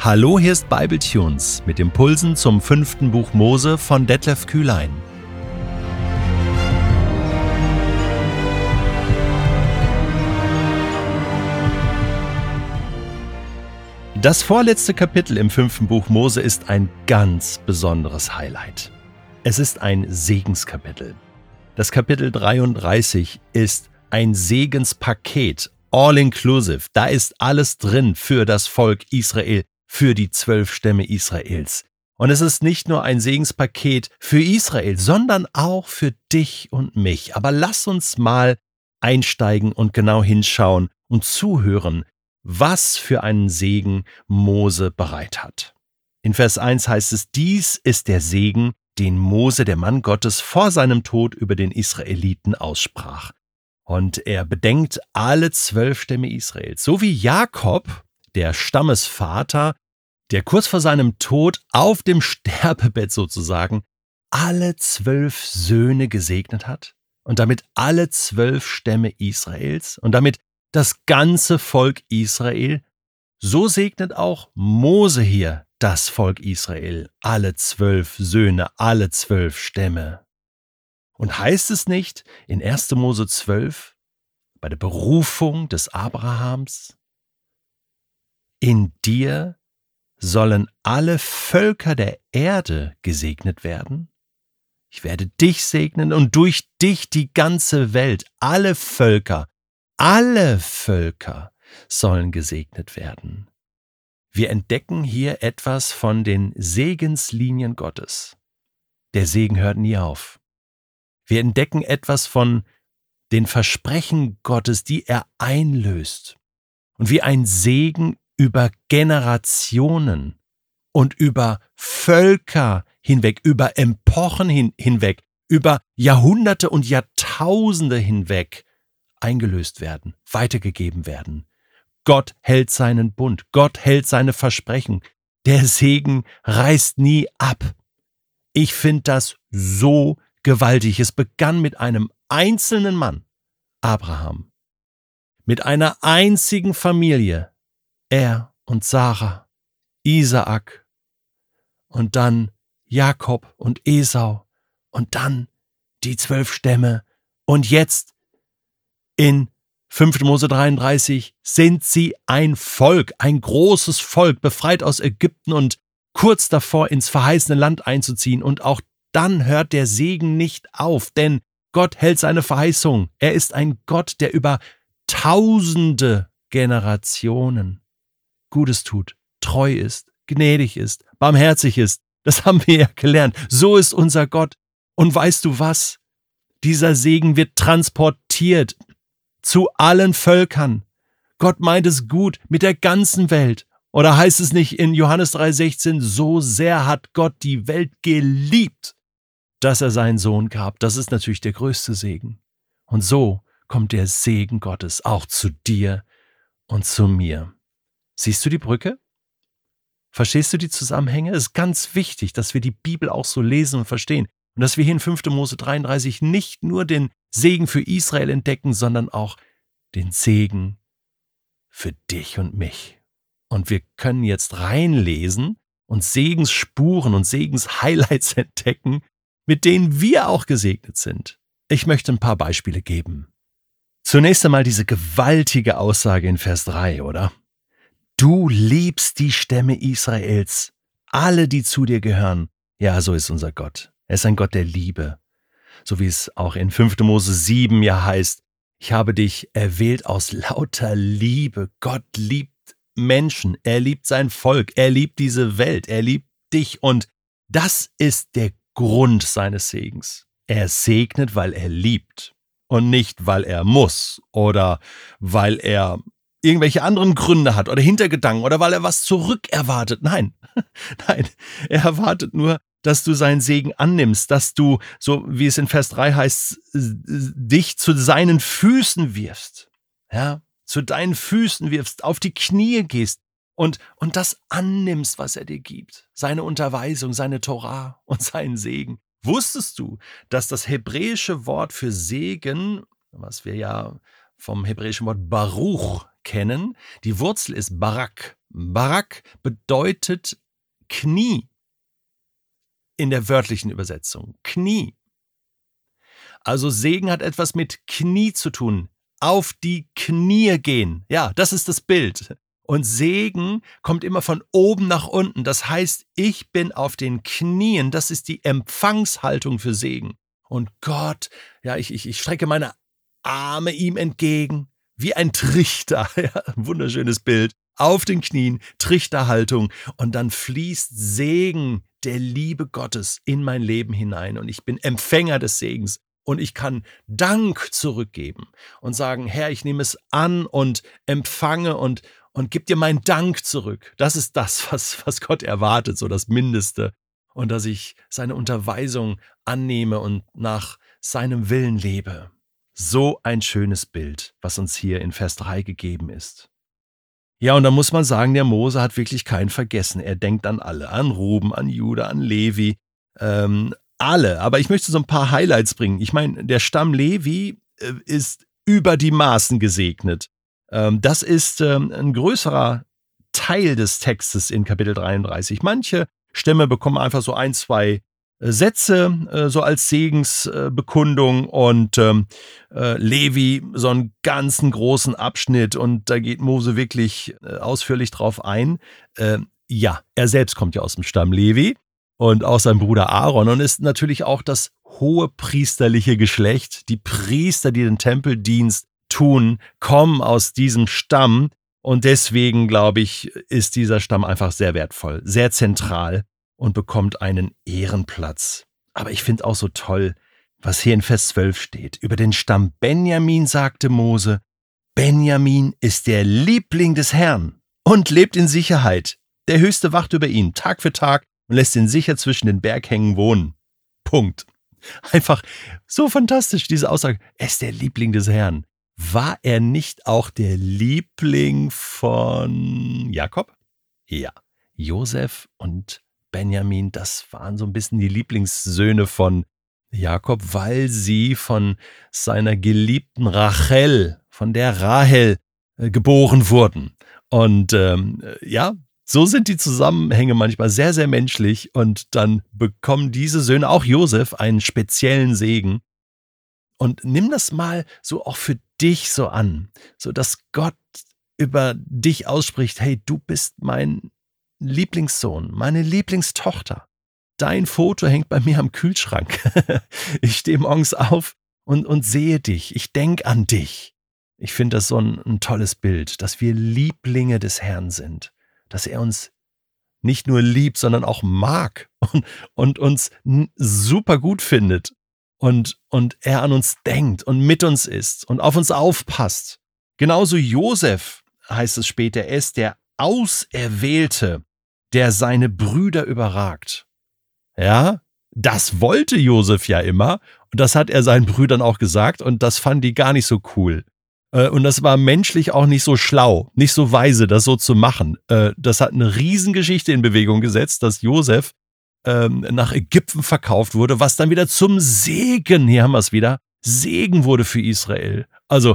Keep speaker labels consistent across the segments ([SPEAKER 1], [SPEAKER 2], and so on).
[SPEAKER 1] Hallo, hier ist Bibletunes mit Impulsen zum 5. Buch Mose von Detlef Kühlein. Das vorletzte Kapitel im 5. Buch Mose ist ein ganz besonderes Highlight. Es ist ein Segenskapitel. Das Kapitel 33 ist ein Segenspaket, all inclusive. Da ist alles drin für das Volk Israel, für die 12 Stämme Israels. Und es ist nicht nur ein Segenspaket für Israel, sondern auch für dich und mich. Aber lass uns mal einsteigen und genau hinschauen und zuhören, was für einen Segen Mose bereit hat. In Vers 1 heißt es, dies ist der Segen, den Mose, der Mann Gottes, vor seinem Tod über den Israeliten aussprach. Und er bedenkt alle 12 Stämme Israels, so wie Jakob, der Stammesvater, der kurz vor seinem Tod auf dem Sterbebett sozusagen alle 12 Söhne gesegnet hat und damit alle 12 Stämme Israels und damit das ganze Volk Israel, so segnet auch Mose hier das Volk Israel, alle 12 Söhne, alle 12 Stämme. Und heißt es nicht in 1. Mose 12, bei der Berufung des Abrahams, in dir sollen alle Völker der Erde gesegnet werden? Ich werde dich segnen und durch dich die ganze Welt, alle Völker sollen gesegnet werden. Wir entdecken hier etwas von den Segenslinien Gottes. Der Segen hört nie auf. Wir entdecken etwas von den Versprechen Gottes, die er einlöst und wie ein Segen über Generationen und über Völker hinweg, über Epochen hinweg, über Jahrhunderte und Jahrtausende hinweg eingelöst werden, weitergegeben werden. Gott hält seinen Bund, Gott hält seine Versprechen. Der Segen reißt nie ab. Ich finde das so gewaltig. Es begann mit einem einzelnen Mann, Abraham, mit einer einzigen Familie, er und Sarah, Isaak und dann Jakob und Esau und dann die 12 Stämme und jetzt in 5. Mose 33 sind sie ein Volk, ein großes Volk, befreit aus Ägypten und kurz davor ins verheißene Land einzuziehen. Und auch dann hört der Segen nicht auf, denn Gott hält seine Verheißung. Er ist ein Gott, der über tausende Generationen Gutes tut, treu ist, gnädig ist, barmherzig ist. Das haben wir ja gelernt. So ist unser Gott. Und weißt du was? Dieser Segen wird transportiert zu allen Völkern. Gott meint es gut mit der ganzen Welt. Oder heißt es nicht in Johannes 3,16, so sehr hat Gott die Welt geliebt, dass er seinen Sohn gab. Das ist natürlich der größte Segen. Und so kommt der Segen Gottes auch zu dir und zu mir. Siehst du die Brücke? Verstehst du die Zusammenhänge? Es ist ganz wichtig, dass wir die Bibel auch so lesen und verstehen. Und dass wir hier in 5. Mose 33 nicht nur den Segen für Israel entdecken, sondern auch den Segen für dich und mich. Und wir können jetzt reinlesen und Segensspuren und Segenshighlights entdecken, mit denen wir auch gesegnet sind. Ich möchte ein paar Beispiele geben. Zunächst einmal diese gewaltige Aussage in Vers 3, oder? Du liebst die Stämme Israels, alle, die zu dir gehören. Ja, so ist unser Gott. Er ist ein Gott der Liebe. So wie es auch in 5. Mose 7 ja heißt, ich habe dich erwählt aus lauter Liebe. Gott liebt Menschen, er liebt sein Volk, er liebt diese Welt, er liebt dich. Und das ist der Grund seines Segens. Er segnet, weil er liebt und nicht, weil er muss oder weil er irgendwelche anderen Gründe hat oder Hintergedanken oder weil er was zurückerwartet. Nein, nein, er erwartet nur, dass du seinen Segen annimmst, dass du, so wie es in Vers 3 heißt, dich zu seinen Füßen wirfst, ja, zu deinen Füßen wirfst, auf die Knie gehst und das annimmst, was er dir gibt. Seine Unterweisung, seine Torah und seinen Segen. Wusstest du, dass das hebräische Wort für Segen, was wir ja vom hebräischen Wort Baruch kennen. Die Wurzel ist Barak. Barak bedeutet Knie in der wörtlichen Übersetzung. Knie. Also Segen hat etwas mit Knie zu tun. Auf die Knie gehen. Ja, das ist das Bild. Und Segen kommt immer von oben nach unten. Das heißt, ich bin auf den Knien. Das ist die Empfangshaltung für Segen. Und Gott, ja, ich strecke meine Arme ihm entgegen, wie ein Trichter. Ja, ein wunderschönes Bild. Auf den Knien, Trichterhaltung. Und dann fließt Segen der Liebe Gottes in mein Leben hinein. Und ich bin Empfänger des Segens. Und ich kann Dank zurückgeben und sagen, Herr, ich nehme es an und empfange und gib dir meinen Dank zurück. Das ist das, was Gott erwartet, so das Mindeste. Und dass ich seine Unterweisung annehme und nach seinem Willen lebe. So ein schönes Bild, was uns hier in Vers 3 gegeben ist. Ja, und da muss man sagen, der Mose hat wirklich keinen vergessen. Er denkt an alle, an Ruben, an Juda, an Levi, alle. Aber ich möchte so ein paar Highlights bringen. Ich meine, der Stamm Levi ist über die Maßen gesegnet. Das ist ein größerer Teil des Textes in Kapitel 33. Manche Stämme bekommen einfach so 1, 2 Sätze so als Segensbekundung und Levi so einen ganzen großen Abschnitt und da geht Mose wirklich ausführlich drauf ein. Ja, er selbst kommt ja aus dem Stamm Levi und auch sein Bruder Aaron und ist natürlich auch das hohe priesterliche Geschlecht. Die Priester, die den Tempeldienst tun, kommen aus diesem Stamm und deswegen, glaube ich, ist dieser Stamm einfach sehr wertvoll, sehr zentral und bekommt einen Ehrenplatz. Aber ich finde auch so toll, was hier in Vers 12 steht. Über den Stamm Benjamin sagte Mose, Benjamin ist der Liebling des Herrn und lebt in Sicherheit. Der Höchste wacht über ihn Tag für Tag und lässt ihn sicher zwischen den Berghängen wohnen. Punkt. Einfach so fantastisch, diese Aussage. Er ist der Liebling des Herrn. War er nicht auch der Liebling von Jakob? Ja, Josef und Benjamin, das waren so ein bisschen die Lieblingssöhne von Jakob, weil sie von seiner geliebten Rachel, von der Rahel, geboren wurden. Und ja, so sind die Zusammenhänge manchmal sehr, sehr menschlich und dann bekommen diese Söhne, auch Josef, einen speziellen Segen. Und nimm das mal so auch für dich so an, so dass Gott über dich ausspricht, hey, du bist mein Lieblingssohn, meine Lieblingstochter. Dein Foto hängt bei mir am Kühlschrank. Ich stehe morgens auf und sehe dich. Ich denke an dich. Ich finde das so ein tolles Bild, dass wir Lieblinge des Herrn sind. Dass er uns nicht nur liebt, sondern auch mag und uns super gut findet. Und er an uns denkt und mit uns ist und auf uns aufpasst. Genauso Josef, heißt es später, er ist der Auserwählte, der seine Brüder überragt. Ja, das wollte Josef ja immer und das hat er seinen Brüdern auch gesagt und das fanden die gar nicht so cool. Und das war menschlich auch nicht so schlau, nicht so weise, das so zu machen. Das hat eine Riesengeschichte in Bewegung gesetzt, dass Josef nach Ägypten verkauft wurde, was dann wieder zum Segen, hier haben wir es wieder, Segen wurde für Israel. Also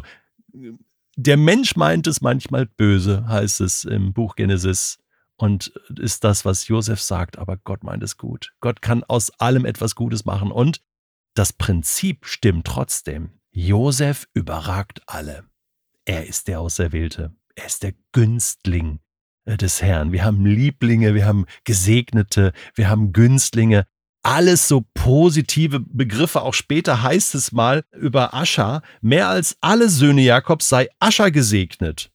[SPEAKER 1] der Mensch meint es manchmal böse, heißt es im Buch Genesis. Und ist das, was Josef sagt, aber Gott meint es gut. Gott kann aus allem etwas Gutes machen. Und das Prinzip stimmt trotzdem. Josef überragt alle. Er ist der Auserwählte. Er ist der Günstling des Herrn. Wir haben Lieblinge, wir haben Gesegnete, wir haben Günstlinge. Alles so positive Begriffe. Auch später heißt es mal über Ascha, mehr als alle Söhne Jakobs sei Ascha gesegnet.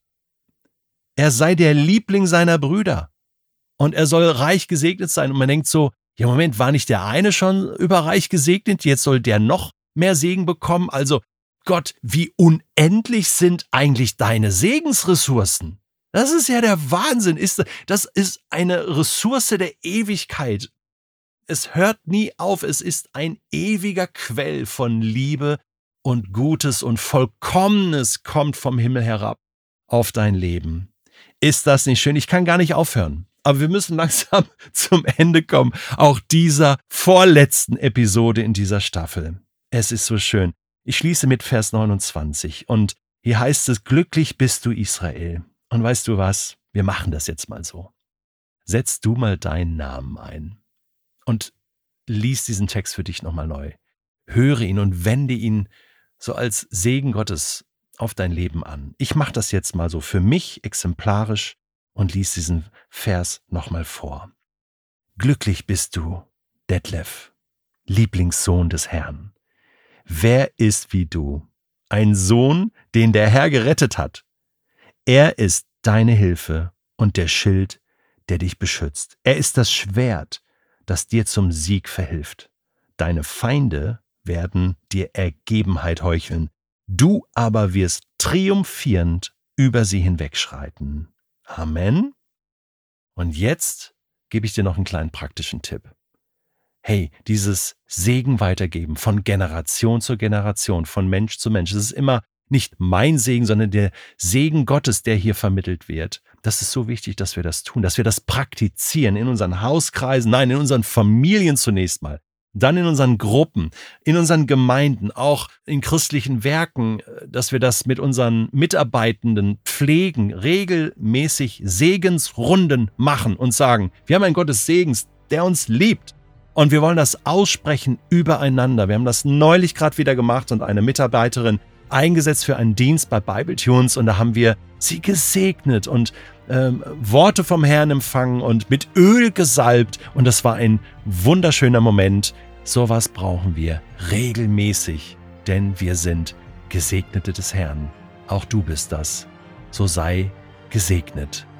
[SPEAKER 1] Er sei der Liebling seiner Brüder. Und er soll reich gesegnet sein. Und man denkt so, ja Moment, war nicht der eine schon überreich gesegnet? Jetzt soll der noch mehr Segen bekommen? Also Gott, wie unendlich sind eigentlich deine Segensressourcen? Das ist ja der Wahnsinn. Das ist eine Ressource der Ewigkeit. Es hört nie auf. Es ist ein ewiger Quell von Liebe und Gutes und Vollkommenes kommt vom Himmel herab auf dein Leben. Ist das nicht schön? Ich kann gar nicht aufhören. Aber wir müssen langsam zum Ende kommen, auch dieser vorletzten Episode in dieser Staffel. Es ist so schön. Ich schließe mit Vers 29 und Hier heißt es, glücklich bist du, Israel. Und weißt du was? Wir machen das jetzt mal so. Setz du mal deinen Namen ein und lies diesen Text für dich nochmal neu. Höre ihn und wende ihn so als Segen Gottes auf dein Leben an. Ich mache das jetzt mal so für mich exemplarisch und lies diesen Vers nochmal vor. Glücklich bist du, Detlef, Lieblingssohn des Herrn. Wer ist wie du? Ein Sohn, den der Herr gerettet hat. Er ist deine Hilfe und der Schild, der dich beschützt. Er ist das Schwert, das dir zum Sieg verhilft. Deine Feinde werden dir Ergebenheit heucheln. Du aber wirst triumphierend über sie hinwegschreiten. Amen. Und jetzt gebe ich dir noch einen kleinen praktischen Tipp. Hey, dieses Segen weitergeben von Generation zu Generation, von Mensch zu Mensch, das ist immer nicht mein Segen, sondern der Segen Gottes, der hier vermittelt wird. Das ist so wichtig, dass wir das tun, dass wir das praktizieren in unseren Hauskreisen, nein, in unseren Familien zunächst mal, dann in unseren Gruppen, in unseren Gemeinden, auch in christlichen Werken, dass wir das mit unseren Mitarbeitenden pflegen, regelmäßig Segensrunden machen und sagen, wir haben einen Gott des Segens, der uns liebt. Und wir wollen das aussprechen übereinander. Wir haben das neulich gerade wieder gemacht und eine Mitarbeiterin eingesetzt für einen Dienst bei Bibletunes und da haben wir sie gesegnet und Worte vom Herrn empfangen und mit Öl gesalbt und das war ein wunderschöner Moment. Sowas brauchen wir regelmäßig, denn wir sind Gesegnete des Herrn. Auch du bist das. So sei gesegnet.